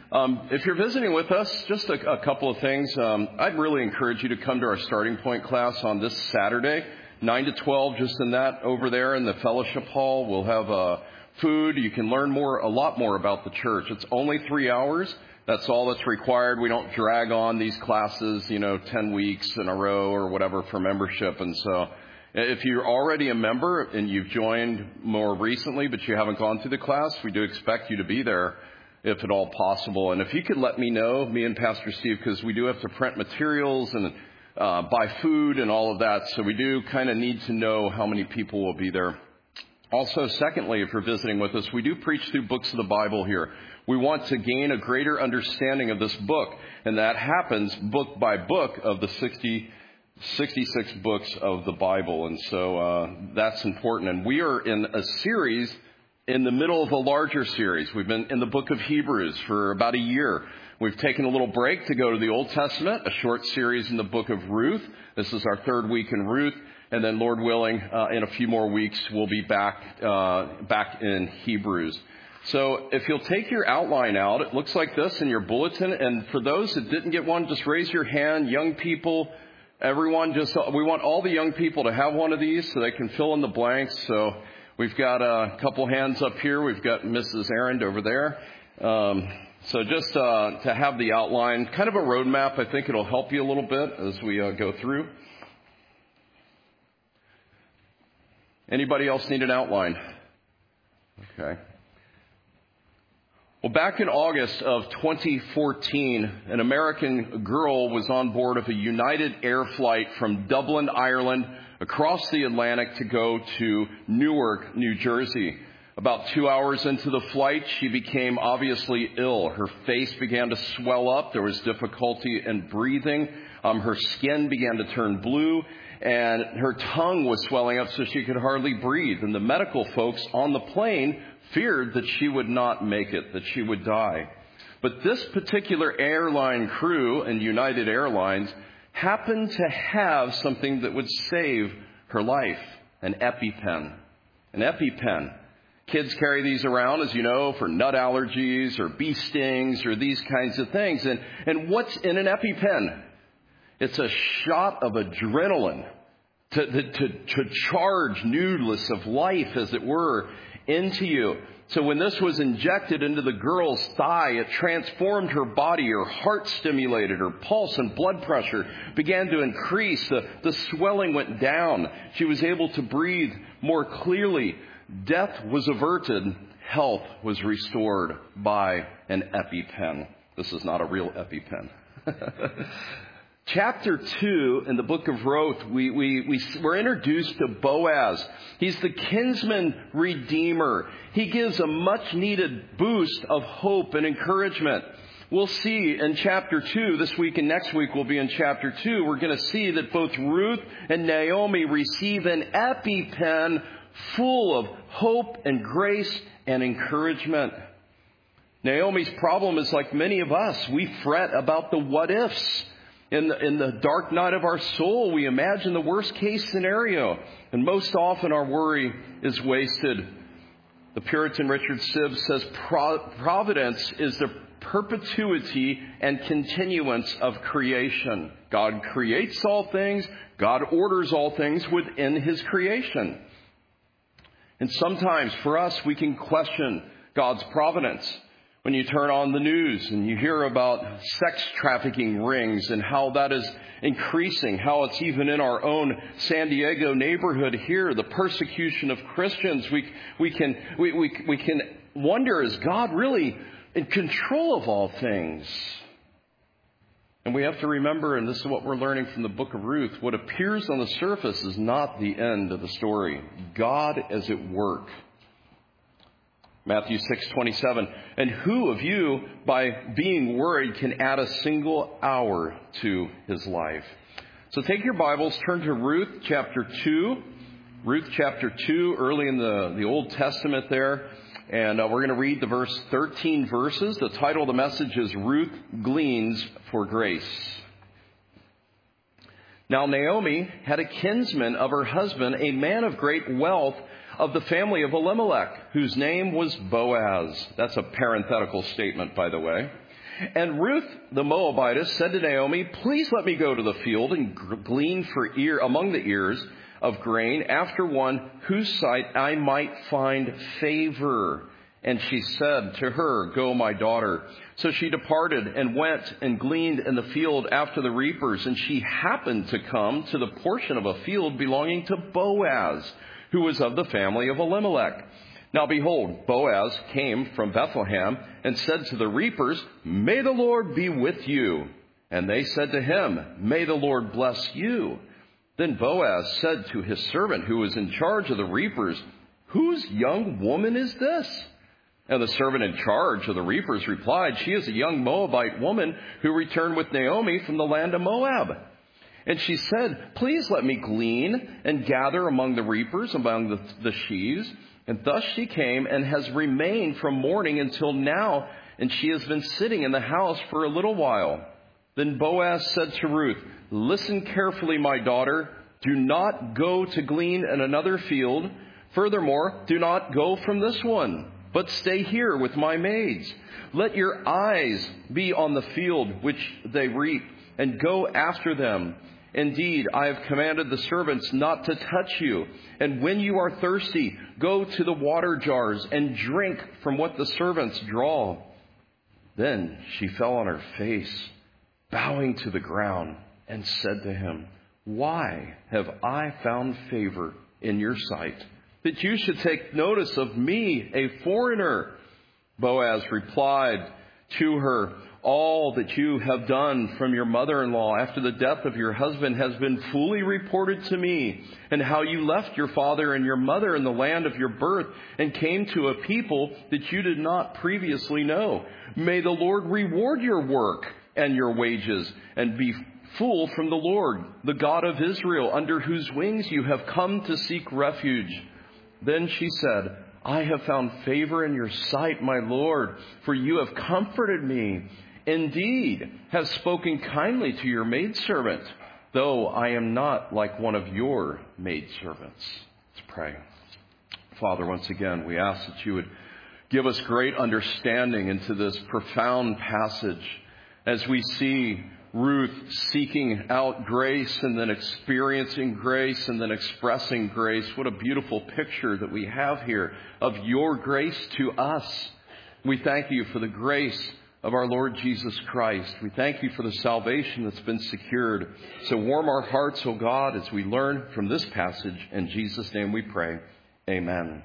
If you're visiting with us, just a couple of things. I'd really encourage you to come to our starting point class on this Saturday, 9 to 12, just in that over there in the fellowship hall. We'll have food. You can learn a lot more about the church. It's only 3 hours. That's all that's required. We don't drag on these classes, 10 weeks in a row or whatever for membership. And so if you're already a member and you've joined more recently, but you haven't gone through the class, we do expect you to be there if at all possible. And if you could let me know, me and Pastor Steve, because we do have to print materials and buy food and all of that. So we do kind of need to know how many people will be there. Also, secondly, if you're visiting with us, we do preach through books of the Bible here. We want to gain a greater understanding of this book, and that happens book by book of the 66 books of the Bible. And so that's important. And we are in a series in the middle of a larger series. We've been in the book of Hebrews for about a year. We've taken a little break to go to the Old Testament, a short series in the book of Ruth. This is our third week in Ruth. And then, Lord willing, in a few more weeks, we'll be back in Hebrews. So if you'll take your outline out, it looks like this in your bulletin. And for those that didn't get one, just raise your hand. Young people, everyone, we want all the young people to have one of these so they can fill in the blanks. So we've got a couple hands up here. We've got Mrs. Arend over there. So just to have the outline, kind of a roadmap, I think it'll help you a little bit as we go through. Anybody else need an outline? Okay. Well, back in August of 2014, an American girl was on board of a United Air flight from Dublin, Ireland, across the Atlantic to go to Newark, New Jersey. About 2 hours into the flight, she became obviously ill. Her face began to swell up. There was difficulty in breathing. Her skin began to turn blue, and her tongue was swelling up so she could hardly breathe. And the medical folks on the plane feared that she would not make it, that she would die. But this particular airline crew in United Airlines happened to have something that would save her life, an EpiPen. An EpiPen. Kids carry these around, as you know, for nut allergies or bee stings or these kinds of things. And what's in an EpiPen? It's a shot of adrenaline to charge nucleus of life, as it were, into you. So when this was injected into the girl's thigh, it transformed her body. Her heart stimulated, her pulse and blood pressure began to increase. The swelling went down. She was able to breathe more clearly. Death was averted. Health was restored by an EpiPen. This is not a real EpiPen. Chapter 2 in the book of Ruth, we're introduced to Boaz. He's the kinsman redeemer. He gives a much-needed boost of hope and encouragement. We'll see in chapter 2, this week and next week we'll be in chapter 2, we're going to see that both Ruth and Naomi receive an EpiPen full of hope and grace and encouragement. Naomi's problem is like many of us. We fret about the what-ifs. In the dark night of our soul, we imagine the worst case scenario. And most often our worry is wasted. The Puritan Richard Sibbes says providence is the perpetuity and continuance of creation. God creates all things. God orders all things within His creation. And sometimes for us, we can question God's providence. When you turn on the news and you hear about sex trafficking rings and how that is increasing, how it's even in our own San Diego neighborhood here, the persecution of Christians, we can wonder, is God really in control of all things? And we have to remember, and this is what we're learning from the book of Ruth, what appears on the surface is not the end of the story. God is at work. Matthew 6:27. And who of you, by being worried, can add a single hour to his life? So take your Bibles, turn to Ruth chapter 2. Ruth chapter 2, early in the Old Testament there. And we're going to read the verse 13 verses. The title of the message is Ruth Gleans for Grace. Now Naomi had a kinsman of her husband, a man of great wealth, of the family of Elimelech, whose name was Boaz. That's a parenthetical statement, by the way. And Ruth the Moabitess said to Naomi, please let me go to the field and glean among the ears of grain after one whose sight I might find favor. And she said to her, go, my daughter. So she departed and went and gleaned in the field after the reapers. And she happened to come to the portion of a field belonging to Boaz, who was of the family of Elimelech. Now behold, Boaz came from Bethlehem and said to the reapers, may the Lord be with you. And they said to him, may the Lord bless you. Then Boaz said to his servant who was in charge of the reapers, whose young woman is this? And the servant in charge of the reapers replied, she is a young Moabite woman who returned with Naomi from the land of Moab. And she said, please let me glean and gather among the reapers, among the sheaves. And thus she came and has remained from morning until now, and she has been sitting in the house for a little while. Then Boaz said to Ruth, listen carefully, my daughter. Do not go to glean in another field. Furthermore, do not go from this one, but stay here with my maids. Let your eyes be on the field which they reap, and go after them. Indeed, I have commanded the servants not to touch you. And when you are thirsty, go to the water jars and drink from what the servants draw. Then she fell on her face, bowing to the ground, and said to him, why have I found favor in your sight, that you should take notice of me, a foreigner? Boaz replied to her, all that you have done from your mother-in-law after the death of your husband has been fully reported to me, and how you left your father and your mother in the land of your birth and came to a people that you did not previously know. May the Lord reward your work and your wages, and be full from the Lord, the God of Israel, under whose wings you have come to seek refuge. Then she said, I have found favor in your sight, my Lord, for you have comforted me. Indeed, have spoken kindly to your maidservant, though I am not like one of your maidservants. Let's pray. Father, once again, we ask that you would give us great understanding into this profound passage as we see Ruth seeking out grace and then experiencing grace and then expressing grace. What a beautiful picture that we have here of your grace to us. We thank you for the grace of our Lord Jesus Christ. We thank you for the salvation that's been secured. So warm our hearts, O God, as we learn from this passage. In Jesus' name we pray. Amen.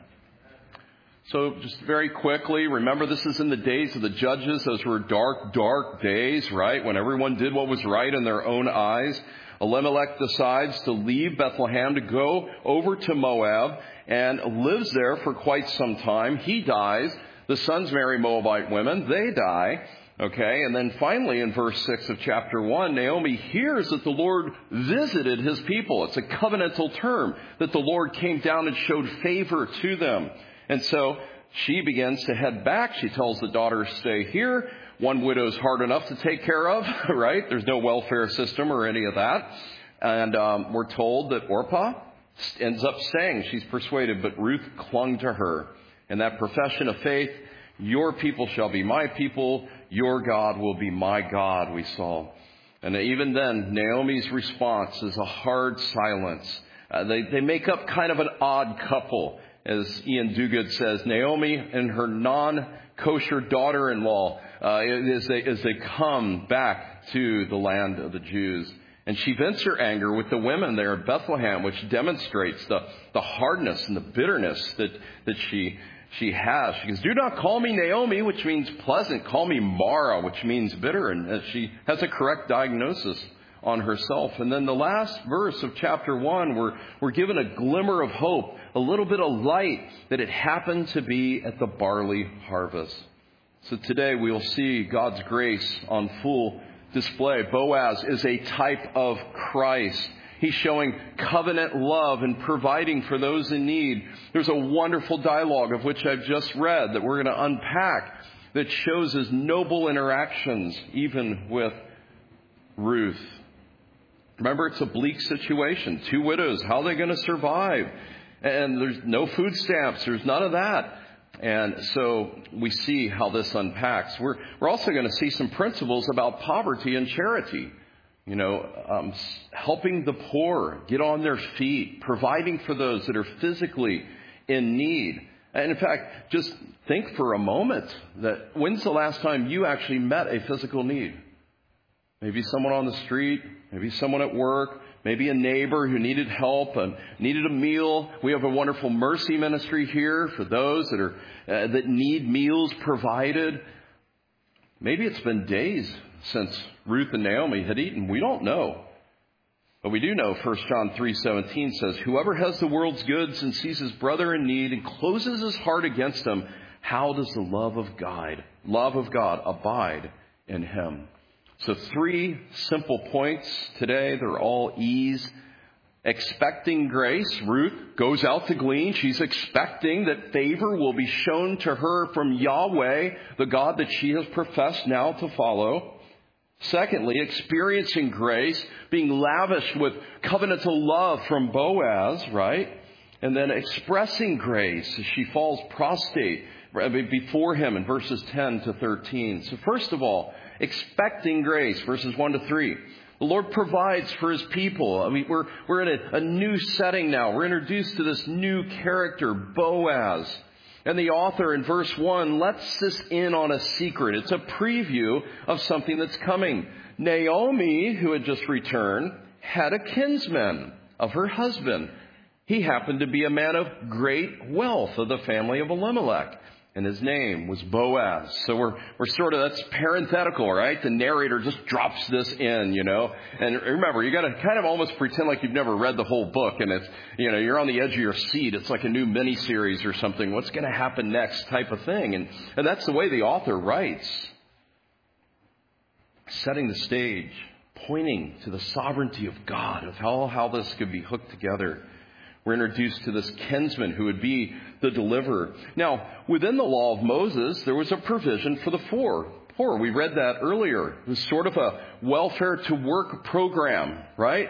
So just very quickly, remember this is in the days of the judges. Those were dark, dark days, right? When everyone did what was right in their own eyes. Elimelech decides to leave Bethlehem to go over to Moab and lives there for quite some time. He dies. The sons marry Moabite women. They die. Okay. And then finally in verse 6 of chapter 1, Naomi hears that the Lord visited his people. It's a covenantal term that the Lord came down and showed favor to them. And so she begins to head back. She tells the daughters, stay here. One widow's hard enough to take care of, right? There's no welfare system or any of that. And we're told that Orpah ends up staying. She's persuaded, but Ruth clung to her. And that profession of faith, your people shall be my people, your God will be my God, we saw. And even then, Naomi's response is a hard silence. They make up kind of an odd couple. As Ian Duguid says, Naomi and her non-kosher daughter-in-law as they come back to the land of the Jews. And she vents her anger with the women there at Bethlehem, which demonstrates the hardness and the bitterness that she has. She goes, do not call me Naomi, which means pleasant. Call me Mara, which means bitter. And she has a correct diagnosis on herself. And then the last verse of chapter 1, we're given a glimmer of hope, a little bit of light that it happened to be at the barley harvest. So today we'll see God's grace on full display. Boaz is a type of Christ. He's showing covenant love and providing for those in need. There's a wonderful dialogue of which I've just read that we're going to unpack that shows his noble interactions even with Ruth. Remember, it's a bleak situation. 2 widows. How are they going to survive? And there's no food stamps. There's none of that. And so we see how this unpacks. We're also going to see some principles about poverty and charity. Helping the poor get on their feet, providing for those that are physically in need. And in fact, just think for a moment that when's the last time you actually met a physical need? Maybe someone on the street, maybe someone at work, maybe a neighbor who needed help and needed a meal. We have a wonderful mercy ministry here for those that need meals provided. Maybe it's been days since Ruth and Naomi had eaten. We don't know. But we do know 1 John 3:17 says, "Whoever has the world's goods and sees his brother in need and closes his heart against him, how does the love of God abide in him?" So 3 simple points today. They're all E's. Expecting grace. Ruth goes out to glean. She's expecting that favor will be shown to her from Yahweh, the God that she has professed now to follow. Secondly, experiencing grace, being lavished with covenantal love from Boaz, right? And then expressing grace as she falls prostrate before him in verses 10 to 13. So first of all, expecting grace, verses 1 to 3. The Lord provides for his people. We're in a new setting now. We're introduced to this new character, Boaz. And the author in verse 1 lets us in on a secret. It's a preview of something that's coming. Naomi, who had just returned, had a kinsman of her husband. He happened to be a man of great wealth of the family of Elimelech. And his name was Boaz. So we're sort of, that's parenthetical, right? The narrator just drops this in, And remember, you got to kind of almost pretend like you've never read the whole book. And it's, you're on the edge of your seat. It's like a new miniseries or something. What's going to happen next type of thing. And that's the way the author writes. Setting the stage, pointing to the sovereignty of God, of how this could be hooked together. We're introduced to this kinsman who would be the deliverer. Now, within the law of Moses, there was a provision for the poor. We read that earlier. It was sort of a welfare to work program, right?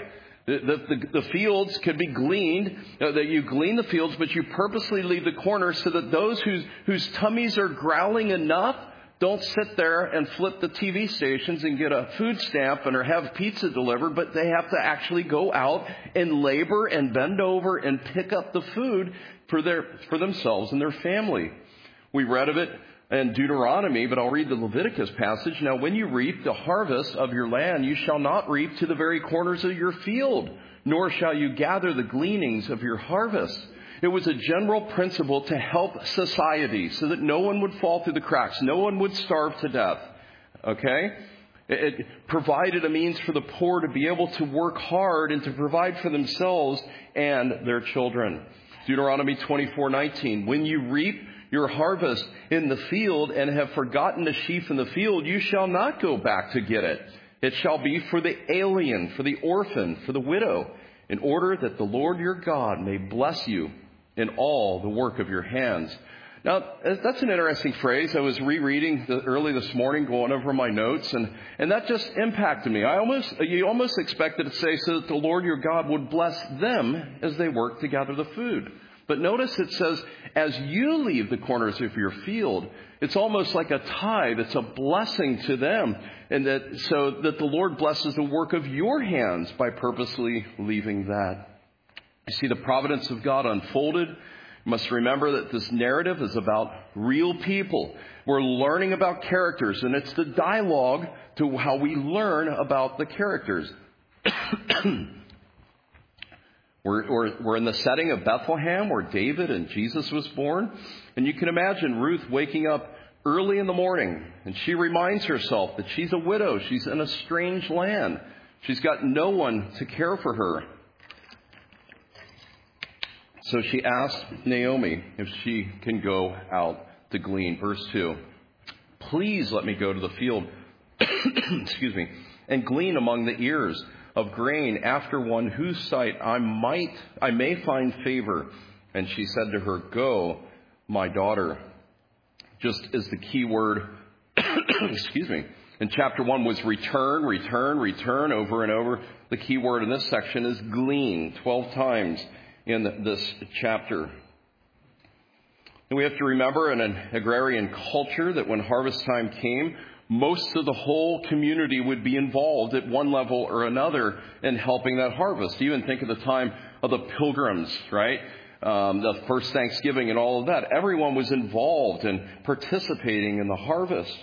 The fields could be gleaned, that you glean the fields, but you purposely leave the corners so that those whose tummies are growling enough don't sit there and flip the TV stations and get a food stamp or have pizza delivered, but they have to actually go out and labor and bend over and pick up the food for themselves and their family. We read of it in Deuteronomy, but I'll read the Leviticus passage. Now, when you reap the harvest of your land, you shall not reap to the very corners of your field, nor shall you gather the gleanings of your harvest. It was a general principle to help society so that no one would fall through the cracks. No one would starve to death. Okay? It provided a means for the poor to be able to work hard and to provide for themselves and their children. Deuteronomy 24:19. When you reap your harvest in the field and have forgotten the sheaf in the field, you shall not go back to get it. It shall be for the alien, for the orphan, for the widow, in order that the Lord your God may bless you in all the work of your hands. Now, that's an interesting phrase. I was rereading early this morning, going over my notes, and that just impacted me. You almost expected to say so that the Lord your God would bless them as they work to gather the food. But notice it says, as you leave the corners of your field, it's almost like a tithe. It's a blessing to them, and so that the Lord blesses the work of your hands by purposely leaving that. You see the providence of God unfolded. You must remember that this narrative is about real people. We're learning about characters, and it's the dialogue to how we learn about the characters. We're in the setting of Bethlehem, where David and Jesus was born. And you can imagine Ruth waking up early in the morning, and she reminds herself that she's a widow. She's in a strange land. She's got no one to care for her. So she asks Naomi if she can go out to glean. Verse 2. Please let me go to the field, and glean among the ears of grain after one whose sight I may find favor. And she said to her, go, my daughter. Just as the key word, in chapter 1 was return over and over. The key word in this section is glean, 12 times in this chapter. And we have to remember in an agrarian culture that when harvest time came, most of the whole community would be involved at one level or another in helping that harvest. Even think of the time of the Pilgrims, right? The first Thanksgiving and all of that. Everyone was involved in participating in the harvest.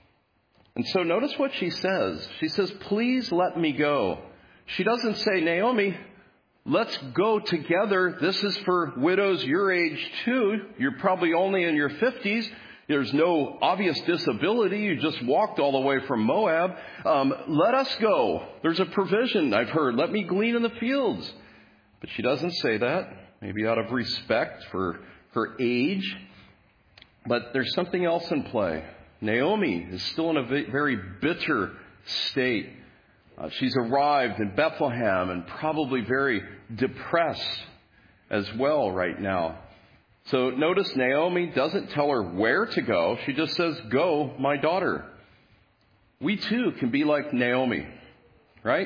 And so notice what she says. She says, please let me go. She doesn't say, Naomi, let's go together. This is for widows your age too. You're probably only in your 50s. There's no obvious disability. You just walked all the way from Moab. Let us go. There's a provision, I've heard. Let me glean in the fields. But she doesn't say that, maybe out of respect for her age. But there's something else in play. Naomi is still in a very bitter state. She's arrived in Bethlehem and probably very depressed as well right now. So notice Naomi doesn't tell her where to go. She just says, go, my daughter. We too can be like Naomi, right?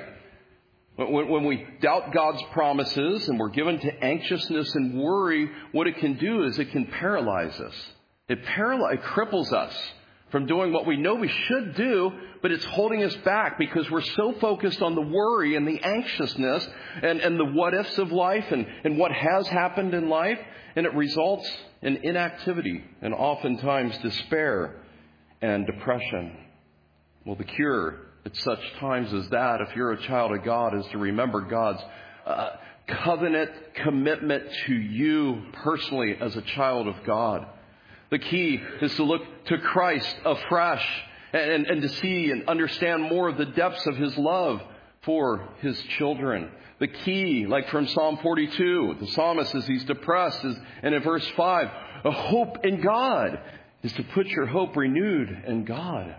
When we doubt God's promises and we're given to anxiousness and worry, what it can do is it can paralyze us. It cripples us from doing what we know we should do, but it's holding us back because we're so focused on the worry and the anxiousness and the what-ifs of life and what has happened in life, and it results in inactivity and oftentimes despair and depression. Well, the cure at such times as that, if you're a child of God, is to remember God's covenant commitment to you personally as a child of God. The key is to look to Christ afresh and to see and understand more of the depths of His love for His children. The key, like from Psalm 42, the psalmist, as he's depressed, and in verse 5, a hope in God is to put your hope renewed in God.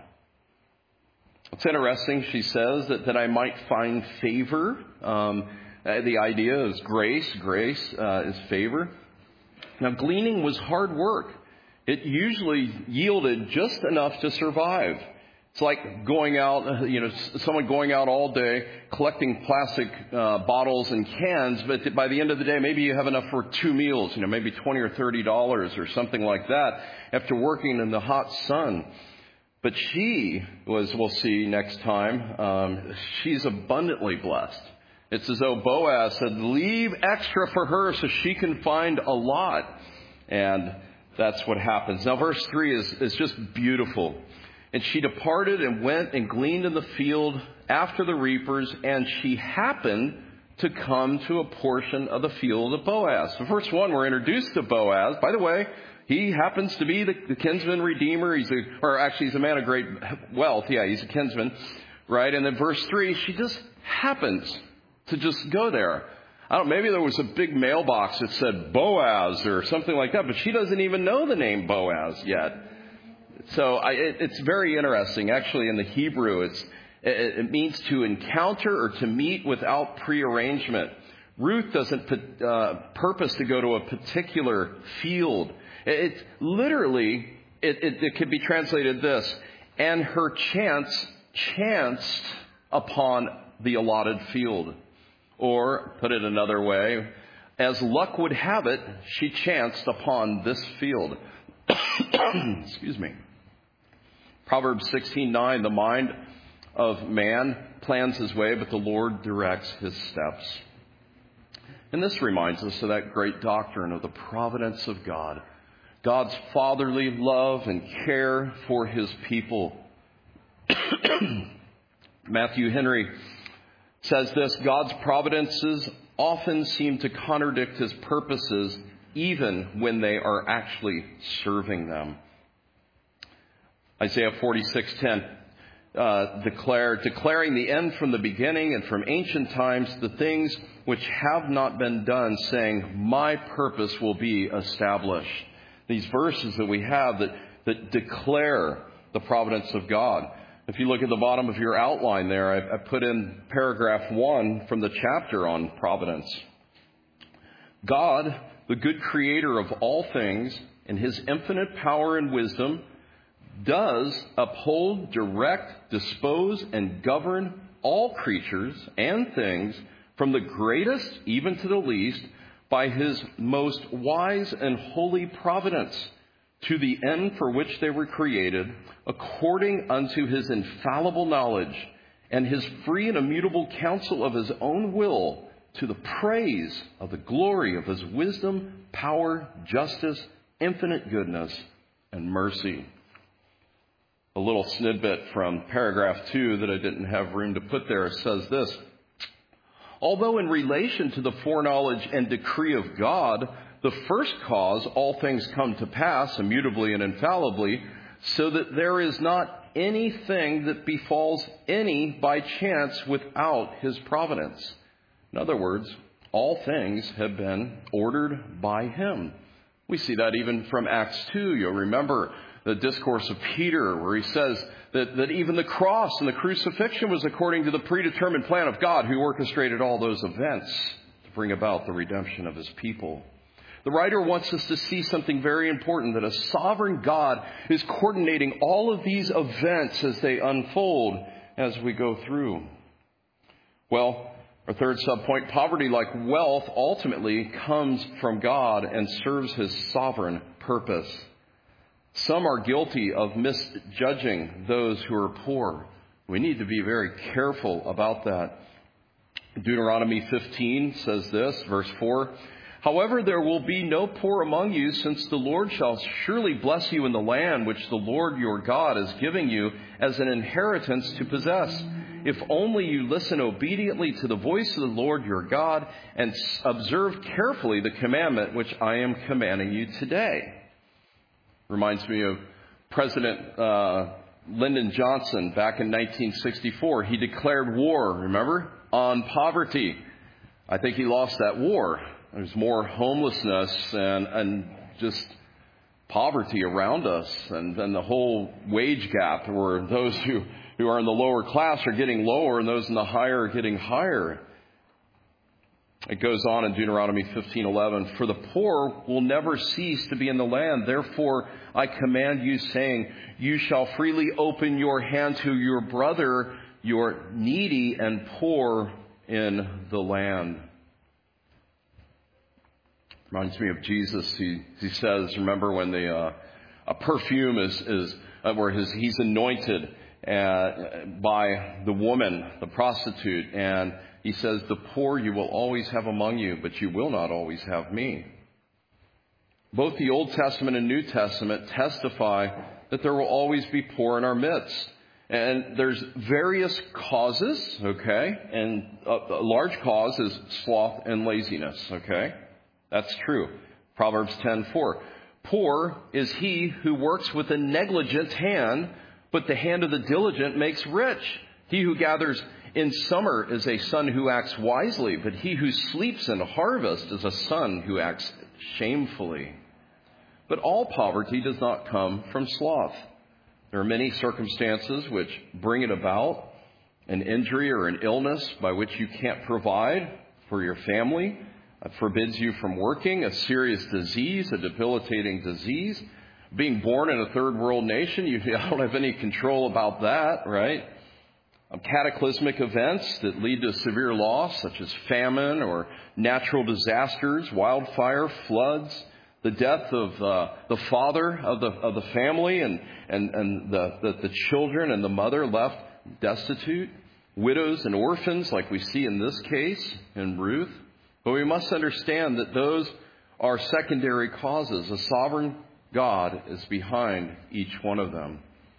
It's interesting, she says, that I might find favor. The idea is grace. Grace is favor. Now, gleaning was hard work. It usually yielded just enough to survive. It's like going out, someone going out all day collecting plastic bottles and cans, but by the end of the day, maybe you have enough for 2 meals, maybe $20 or $30 or something like that after working in the hot sun. But she was, we'll see next time, she's abundantly blessed. It's as though Boaz said, leave extra for her so she can find a lot. And that's what happens. Now, verse 3 is just beautiful. And she departed and went and gleaned in the field after the reapers, and she happened to come to a portion of the field of Boaz. So verse 1, we're introduced to Boaz. By the way, he happens to be the kinsman redeemer. He's a man of great wealth. Yeah, he's a kinsman, right? And then verse 3, she just happens to just go there. Maybe there was a big mailbox that said Boaz or something like that, but she doesn't even know the name Boaz yet. So it's very interesting. Actually, in the Hebrew, it means to encounter or to meet without prearrangement. Ruth doesn't purpose to go to a particular field. It literally could be translated this: and her chanced upon the allotted field. Or, put it another way, as luck would have it, she chanced upon this field. Excuse me. Proverbs 16:9, the mind of man plans his way, but the Lord directs his steps. And this reminds us of that great doctrine of the providence of God. God's fatherly love and care for His people. Matthew Henry says this: God's providences often seem to contradict His purposes even when they are actually serving them. Isaiah 46:10 declaring the end from the beginning and from ancient times, the things which have not been done, saying, my purpose will be established. These verses that we have that declare the providence of God. If you look at the bottom of your outline there, I put in paragraph 1 from the chapter on providence. God, the good creator of all things, in His infinite power and wisdom, does uphold, direct, dispose, and govern all creatures and things, from the greatest even to the least, by his most wise and holy providence, to the end for which they were created, according unto his infallible knowledge and his free and immutable counsel of his own will, to the praise of the glory of his wisdom, power, justice, infinite goodness, and mercy. A little snippet from paragraph 2 that I didn't have room to put there says this: although in relation to the foreknowledge and decree of God, the first cause, all things come to pass immutably and infallibly, so that there is not anything that befalls any by chance without his providence. In other words, all things have been ordered by him. We see that even from Acts 2. You'll remember the discourse of Peter, where he says that even the cross and the crucifixion was according to the predetermined plan of God, who orchestrated all those events to bring about the redemption of his people. The writer wants us to see something very important, that a sovereign God is coordinating all of these events as they unfold as we go through. Well, our third subpoint, poverty, like wealth, ultimately comes from God and serves his sovereign purpose. Some are guilty of misjudging those who are poor. We need to be very careful about that. Deuteronomy 15 says this, verse 4, however, there will be no poor among you, since the Lord shall surely bless you in the land which the Lord your God is giving you as an inheritance to possess, if only you listen obediently to the voice of the Lord your God and observe carefully the commandment which I am commanding you today. Reminds me of President Lyndon Johnson back in 1964. He declared war, remember, on poverty. I think he lost that war. There's more homelessness and just poverty around us, and then the whole wage gap, where those who are in the lower class are getting lower and those in the higher are getting higher. It goes on in Deuteronomy 15:11, for the poor will never cease to be in the land. Therefore, I command you, saying, you shall freely open your hand to your brother, your needy and poor in the land. Reminds me of Jesus. He says, remember when a perfume is where he's anointed by the woman, the prostitute, and he says, the poor you will always have among you, but you will not always have me. Both the Old Testament and New Testament testify that there will always be poor in our midst. And there's various causes, okay? And a large cause is sloth and laziness, okay? That's true. Proverbs 10:4. Poor is he who works with a negligent hand, but the hand of the diligent makes rich. He who gathers in summer is a son who acts wisely, but he who sleeps in harvest is a son who acts shamefully. But all poverty does not come from sloth. There are many circumstances which bring it about, an injury or an illness by which you can't provide for your family, forbids you from working, a serious disease, a debilitating disease. Being born in a third world nation, you don't have any control about that, right? Cataclysmic events that lead to severe loss, such as famine or natural disasters, wildfire, floods, the death of the father of the family and the children and the mother left destitute, widows and orphans like we see in this case in Ruth. But we must understand that those are secondary causes. A sovereign God is behind each one of them.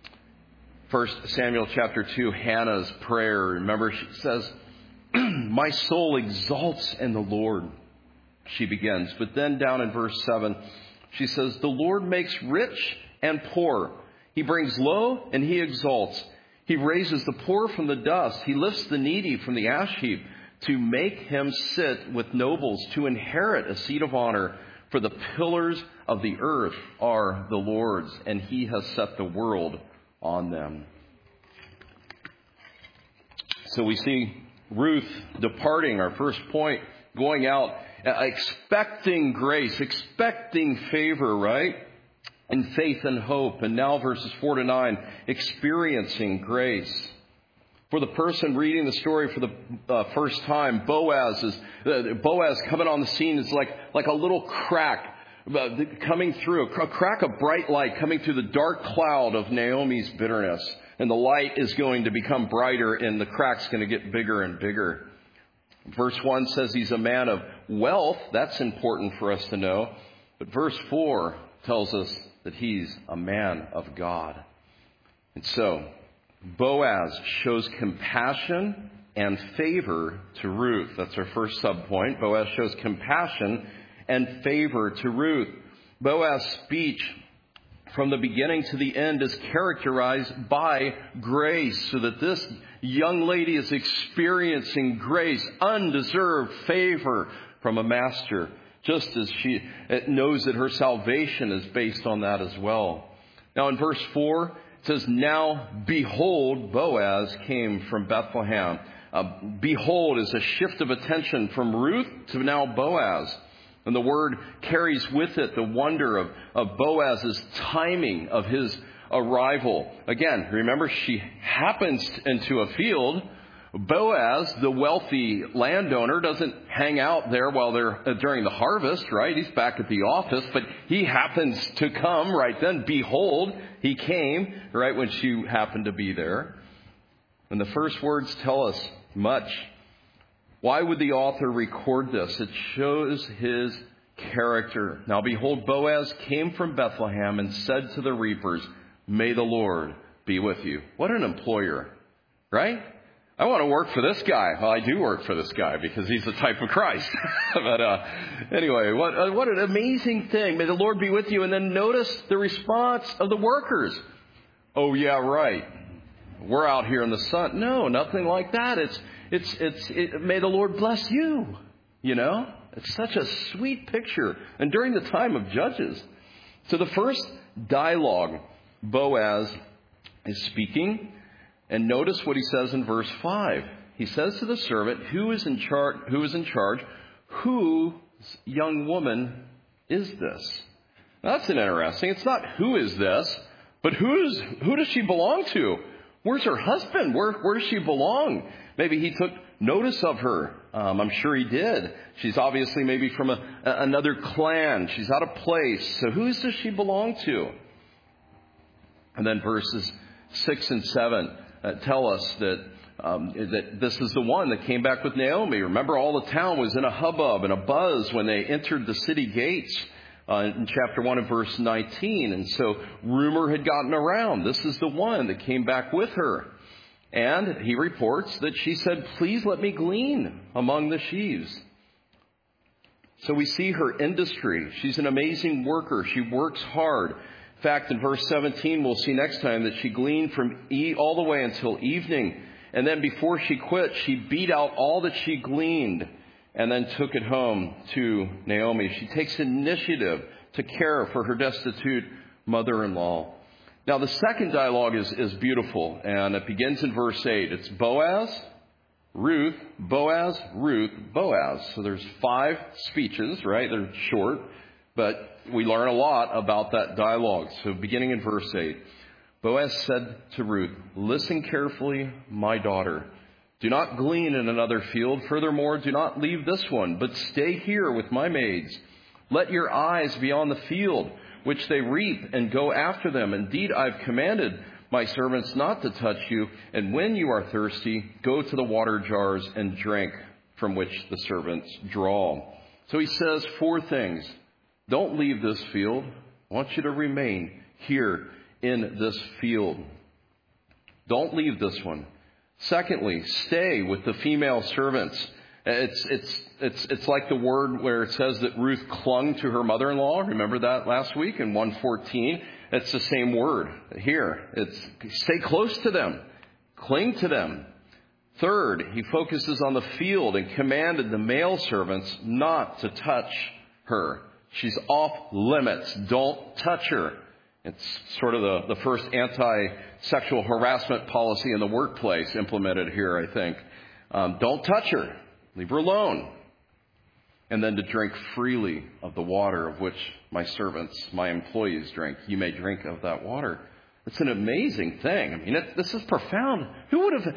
1 Samuel chapter 2, Hannah's prayer. Remember, she says, my soul exalts in the Lord, she begins. But then down in verse 7, she says, the Lord makes rich and poor. He brings low and he exalts. He raises the poor from the dust. He lifts the needy from the ash heap to make him sit with nobles, to inherit a seat of honor. For the pillars of the earth are the Lord's, and he has set the world on them. So we see Ruth departing, our first point, going out, expecting grace, expecting favor, right? In faith and hope. And now verses 4 to 9, experiencing grace. For the person reading the story for the first time, Boaz coming on the scene is like a little crack coming through, a crack of bright light coming through the dark cloud of Naomi's bitterness. And the light is going to become brighter and the crack's going to get bigger and bigger. Verse 1 says he's a man of wealth. That's important for us to know. But verse 4 tells us that he's a man of God. And so, Boaz shows compassion and favor to Ruth. That's our first subpoint. Boaz shows compassion and favor to Ruth. Boaz's speech from the beginning to the end is characterized by grace, so that this young lady is experiencing grace, undeserved favor from a master, just as she knows that her salvation is based on that as well. Now in verse 4, it says, now behold, Boaz came from Bethlehem. Behold is a shift of attention from Ruth to now Boaz. And the word carries with it the wonder of Boaz's timing of his arrival. Again, remember, she happens into a field. Boaz, the wealthy landowner, doesn't hang out there while they're during the harvest, right? He's back at the office, but he happens to come right then. Behold, he came right when she happened to be there. And the first words tell us much. Why would the author record this? It shows his character. Now behold, Boaz came from Bethlehem and said to the reapers, may the Lord be with you. What an employer, right? I want to work for this guy. Well, I do work for this guy because he's the type of Christ. But anyway, what an amazing thing. May the Lord be with you. And then notice the response of the workers. Oh, yeah, right. We're out here in the sun. No, nothing like that. May the Lord bless you. You know, it's such a sweet picture. And during the time of Judges. So the first dialogue, Boaz is speaking. And notice what he says in verse 5. He says to the servant, who is in charge? Whose young woman is this? Now, that's interesting. It's not who is this, but who does she belong to? Where's her husband? Where does she belong? Maybe he took notice of her. I'm sure he did. She's obviously maybe from another clan. She's out of place. So who does she belong to? And then verses 6 and 7 tell us that this is the one that came back with Naomi. Remember, all the town was in a hubbub and a buzz when they entered the city gates in chapter 1 and verse 19. And so rumor had gotten around. This is the one that came back with her. And he reports that she said, please let me glean among the sheaves. So we see her industry. She's an amazing worker. She works hard. In fact, in verse 17, we'll see next time that she gleaned from all the way until evening. And then before she quit, she beat out all that she gleaned and then took it home to Naomi. She takes initiative to care for her destitute mother-in-law. Now, the second dialogue is beautiful, and it begins in verse 8. It's Boaz, Ruth, Boaz, Ruth, Boaz. So there's 5 speeches, right? They're short, but we learn a lot about that dialogue. So beginning in verse 8, Boaz said to Ruth, listen carefully, my daughter. Do not glean in another field. Furthermore, do not leave this one, but stay here with my maids. Let your eyes be on the field which they reap, and go after them. Indeed, I've commanded my servants not to touch you. And when you are thirsty, go to the water jars and drink from which the servants draw. So he says 4 things. Don't leave this field. I want you to remain here in this field. Don't leave this one. Secondly, stay with the female servants. It's like the word where it says that Ruth clung to her mother-in-law. Remember that last week in 1:14? It's the same word here. It's stay close to them. Cling to them. Third, he focuses on the field and commanded the male servants not to touch her. She's off limits. Don't touch her. It's sort of the first anti-sexual harassment policy in the workplace implemented here, I think. Don't touch her. Leave her alone. And then to drink freely of the water of which my servants, my employees drink. You may drink of that water. It's an amazing thing. I mean, this is profound. Who would have,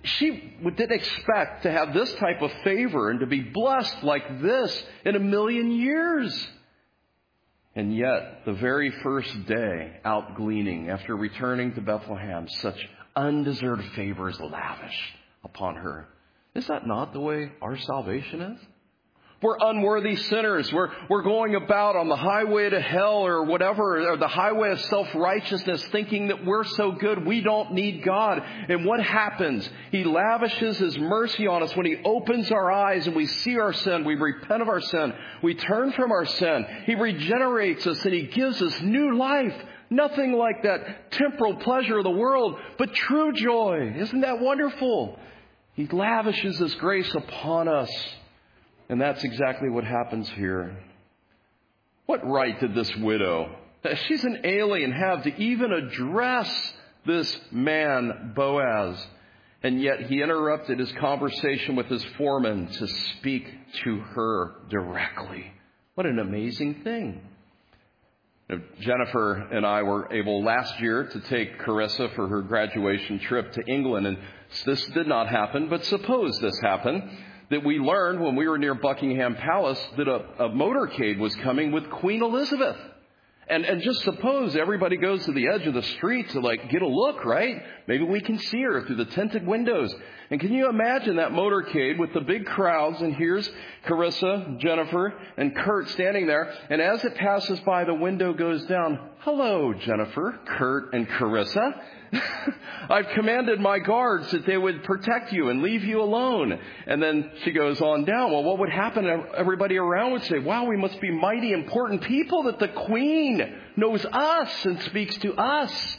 she didn't expect to have this type of favor and to be blessed like this in 1,000,000 years. And yet, the very first day out gleaning, after returning to Bethlehem, such undeserved favor is lavished upon her. Is that not the way our salvation is? We're unworthy sinners. We're going about on the highway to hell or whatever, or the highway of self-righteousness, thinking that we're so good we don't need God. And what happens? He lavishes His mercy on us when He opens our eyes and we see our sin. We repent of our sin. We turn from our sin. He regenerates us and He gives us new life. Nothing like that temporal pleasure of the world, but true joy. Isn't that wonderful? He lavishes His grace upon us. And that's exactly what happens here. What right did this widow, she's an alien, have to even address this man, Boaz? And yet he interrupted his conversation with his foreman to speak to her directly. What an amazing thing. Jennifer and I were able last year to take Carissa for her graduation trip to England. And this did not happen, but suppose this happened. That we learned when we were near Buckingham Palace that a motorcade was coming with Queen Elizabeth. And just suppose everybody goes to the edge of the street to get a look, right? Maybe we can see her through the tinted windows. And can you imagine that motorcade with the big crowds? And here's Carissa, Jennifer, and Kurt standing there. And as it passes by, the window goes down. Hello, Jennifer, Kurt, and Carissa. I've commanded my guards that they would protect you and leave you alone. And then she goes on down. Well, what would happen? Everybody around would say, wow, we must be mighty important people that the Queen knows us and speaks to us.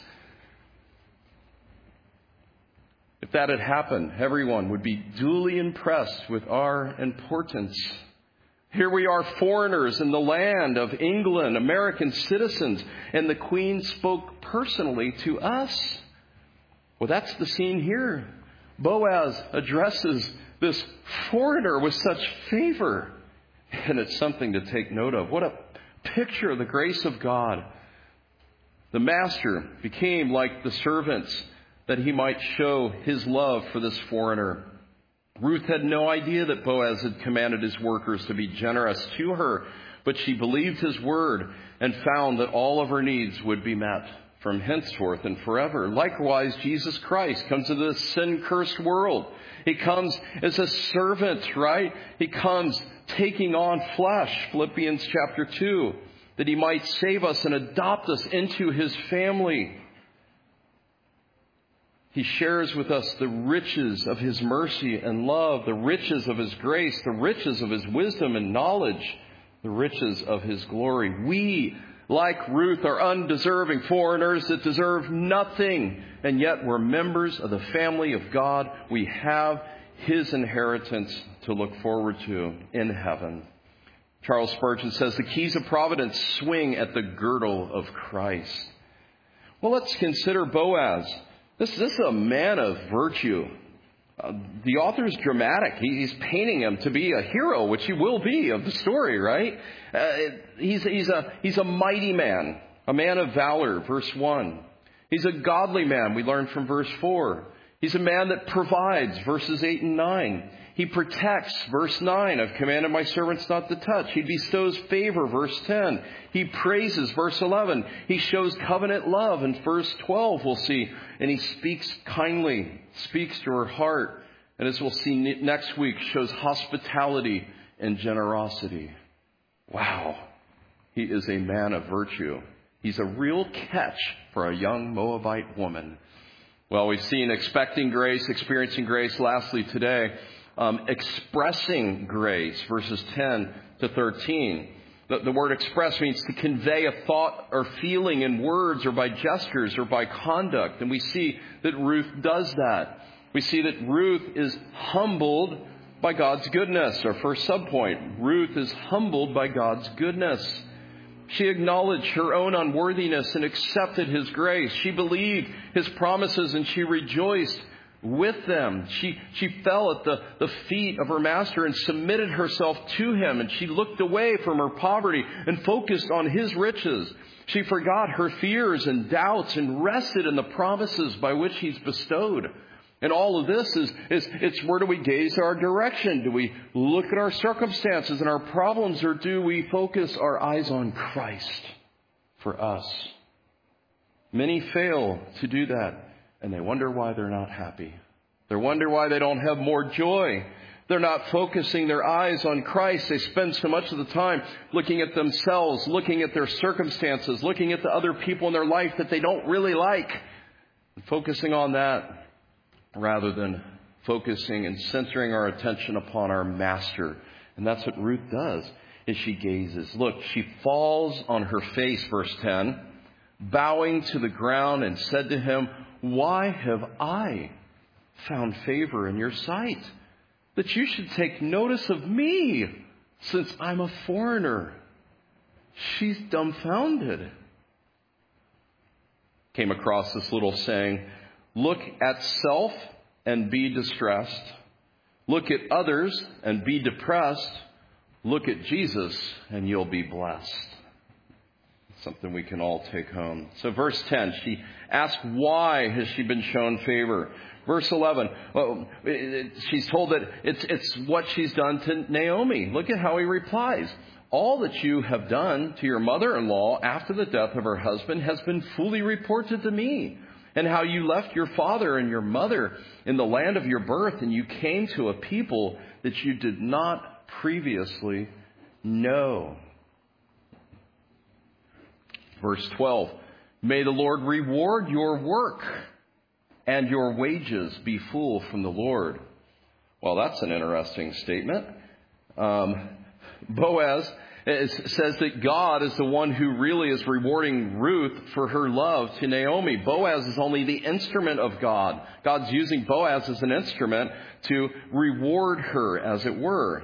If that had happened, everyone would be duly impressed with our importance. Here we are, foreigners in the land of England, American citizens, and the Queen spoke personally to us. Well, that's the scene here. Boaz addresses this foreigner with such favor, and it's something to take note of. What a picture of the grace of God. The master became like the servants that he might show his love for this foreigner. Ruth had no idea that Boaz had commanded his workers to be generous to her, but she believed his word and found that all of her needs would be met from henceforth and forever. Likewise, Jesus Christ comes into this sin-cursed world. He comes as a servant, right? He comes taking on flesh, Philippians chapter 2, that He might save us and adopt us into His family. He shares with us the riches of His mercy and love, the riches of His grace, the riches of His wisdom and knowledge, the riches of His glory. We, like Ruth, are undeserving foreigners that deserve nothing, and yet we're members of the family of God. We have His inheritance to look forward to in heaven. Charles Spurgeon says the keys of providence swing at the girdle of Christ. Well, let's consider Boaz. This is a man of virtue. The author is dramatic. He's painting him to be a hero, which he will be of the story, right? He's a mighty man, a man of valor, verse 1. He's a godly man, we learn from verse 4. He's a man that provides, verses 8 and 9. He protects, verse 9. I've commanded my servants not to touch. He bestows favor, verse 10. He praises, verse 11. He shows covenant love in verse 12, we'll see. And he speaks kindly, speaks to her heart. And as we'll see next week, shows hospitality and generosity. Wow. He is a man of virtue. He's a real catch for a young Moabite woman. Well, we've seen expecting grace, experiencing grace. Lastly today, expressing grace, verses 10 to 13. The word express means to convey a thought or feeling in words or by gestures or by conduct. And we see that Ruth does that. We see that Ruth is humbled by God's goodness. Our first subpoint, Ruth is humbled by God's goodness. She acknowledged her own unworthiness and accepted His grace. She believed His promises and she rejoiced with them. She fell at the feet of her master and submitted herself to him. And she looked away from her poverty and focused on His riches. She forgot her fears and doubts and rested in the promises by which He's bestowed. And all of this it's where do we gaze our direction? Do we look at our circumstances and our problems, or do we focus our eyes on Christ for us? Many fail to do that, and they wonder why they're not happy. They wonder why they don't have more joy. They're not focusing their eyes on Christ. They spend so much of the time looking at themselves, looking at their circumstances, looking at the other people in their life that they don't really like, and focusing on that rather than focusing and centering our attention upon our Master. And that's what Ruth does, is she gazes. Look, she falls on her face, verse 10, bowing to the ground, and said to him, "Why have I found favor in your sight, that you should take notice of me, since I'm a foreigner?" She's dumbfounded. Came across this little saying, look at self and be distressed. Look at others and be depressed. Look at Jesus and you'll be blessed. Something we can all take home. So verse 10, she asks, why has she been shown favor? Verse 11, she's told that it's what she's done to Naomi. Look at how he replies. All that you have done to your mother-in-law after the death of her husband has been fully reported to me. And how you left your father and your mother in the land of your birth, and you came to a people that you did not previously know. Verse 12, may the Lord reward your work and your wages be full from the Lord. Well, that's an interesting statement. Boaz says that God is the one who really is rewarding Ruth for her love to Naomi. Boaz is only the instrument of God. God's using Boaz as an instrument to reward her, as it were.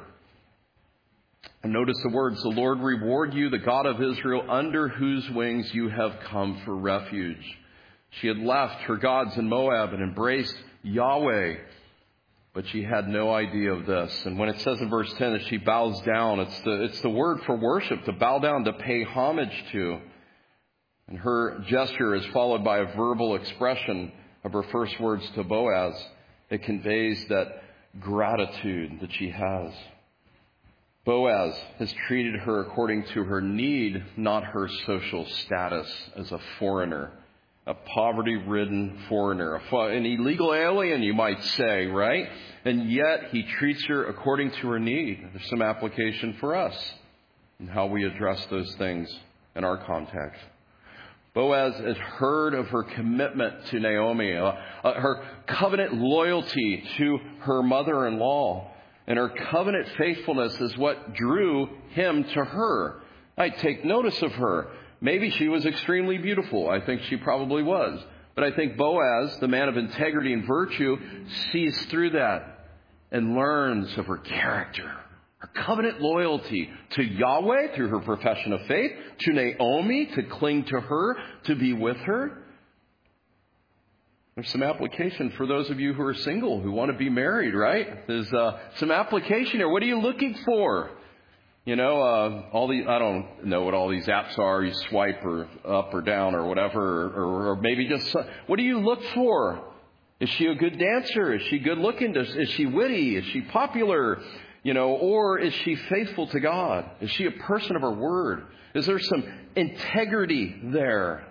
And notice the words, the Lord reward you, the God of Israel, under whose wings you have come for refuge. She had left her gods in Moab and embraced Yahweh, but she had no idea of this. And when it says in verse 10 that she bows down, it's the word for worship, to bow down, to pay homage to. And her gesture is followed by a verbal expression of her first words to Boaz. It conveys that gratitude that she has. Boaz has treated her according to her need, not her social status as a foreigner. A poverty-ridden foreigner, an illegal alien, you might say, right? And yet he treats her according to her need. There's some application for us in how we address those things in our context. Boaz has heard of her commitment to Naomi, her covenant loyalty to her mother-in-law, and her covenant faithfulness is what drew him to her. I take notice of her. Maybe she was extremely beautiful. I think she probably was. But I think Boaz, the man of integrity and virtue, sees through that and learns of her character, her covenant loyalty to Yahweh through her profession of faith, to Naomi to cling to her, to be with her. There's some application for those of you who are single, who want to be married, right? There's some application here. What are you looking for? You know, I don't know what all these apps are. You swipe or up or down or whatever, or maybe just, what do you look for? Is she a good dancer? Is she good looking? Is she witty? Is she popular? You know, or is she faithful to God? Is she a person of her word? Is there some integrity there?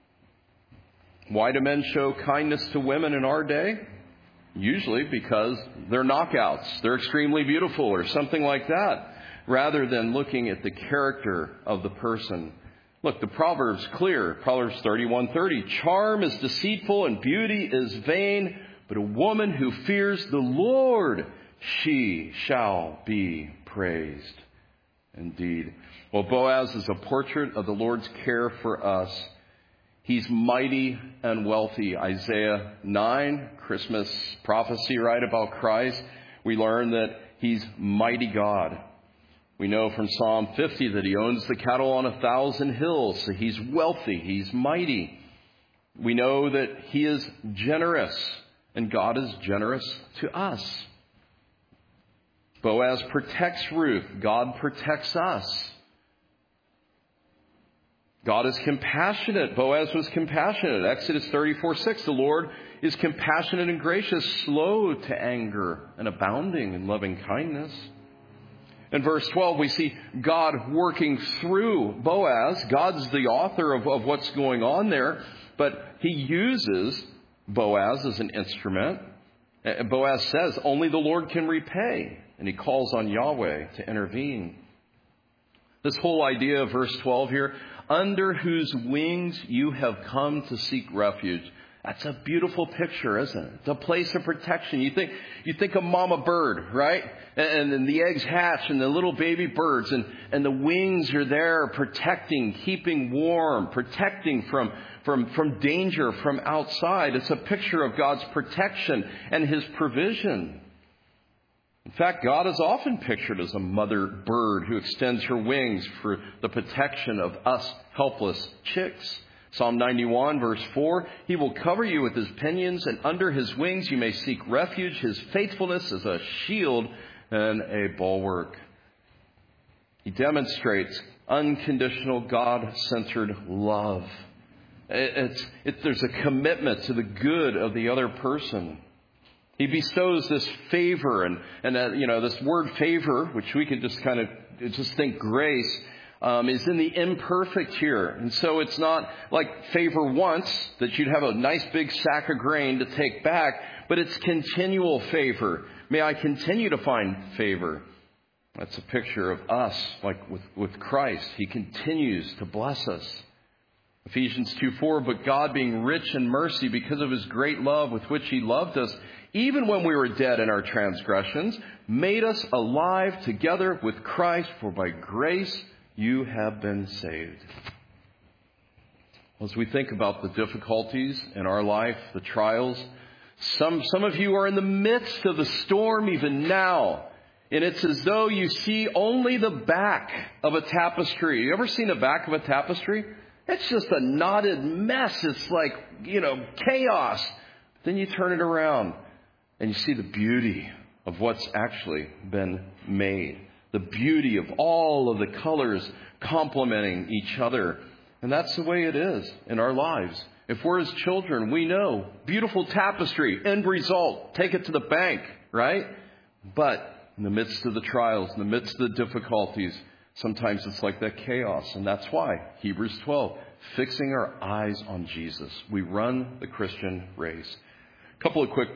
Why do men show kindness to women in our day? Usually because they're knockouts. They're extremely beautiful or something like that, rather than looking at the character of the person. Look, the Proverbs clear. Proverbs 31:30. Charm is deceitful and beauty is vain, but a woman who fears the Lord, she shall be praised. Indeed. Well, Boaz is a portrait of the Lord's care for us. He's mighty and wealthy. Isaiah 9, Christmas prophecy, right, about Christ. We learn that he's mighty God. We know from Psalm 50 that he owns the cattle on 1,000 hills. So he's wealthy. He's mighty. We know that he is generous, and God is generous to us. Boaz protects Ruth. God protects us. God is compassionate. Boaz was compassionate. Exodus 34:6, the Lord is compassionate and gracious, slow to anger, and abounding in loving kindness. In verse 12, we see God working through Boaz. God's the author of what's going on there, but he uses Boaz as an instrument. Boaz says, only the Lord can repay, and he calls on Yahweh to intervene. This whole idea of verse 12 here, under whose wings you have come to seek refuge. That's a beautiful picture, isn't it? It's a place of protection. You think of mama bird, right? And then the eggs hatch and the little baby birds and the wings are there protecting, keeping warm, protecting from danger from outside. It's a picture of God's protection and His provision. In fact, God is often pictured as a mother bird who extends her wings for the protection of us helpless chicks. Psalm 91, verse 4, He will cover you with His pinions, and under His wings you may seek refuge. His faithfulness is a shield and a bulwark. He demonstrates unconditional God-centered love. There's a commitment to the good of the other person. He bestows this favor, and this word favor, which we could just kind of just think grace, is in the imperfect here. And so it's not like favor once, that you'd have a nice big sack of grain to take back, but it's continual favor. May I continue to find favor. That's a picture of us, like with Christ. He continues to bless us. Ephesians 2:4, but God, being rich in mercy because of His great love with which He loved us, even when we were dead in our transgressions, made us alive together with Christ, for by grace you have been saved. As we think about the difficulties in our life, the trials, some of you are in the midst of the storm even now. And it's as though you see only the back of a tapestry. You ever seen the back of a tapestry? It's just a knotted mess. It's like, chaos. Then you turn it around and you see the beauty of what's actually been made. The beauty of all of the colors complementing each other. And that's the way it is in our lives. If we're His children, we know beautiful tapestry, end result, take it to the bank, right? But in the midst of the trials, in the midst of the difficulties, sometimes it's like that chaos. And that's why Hebrews 12, fixing our eyes on Jesus. We run the Christian race. A couple of quick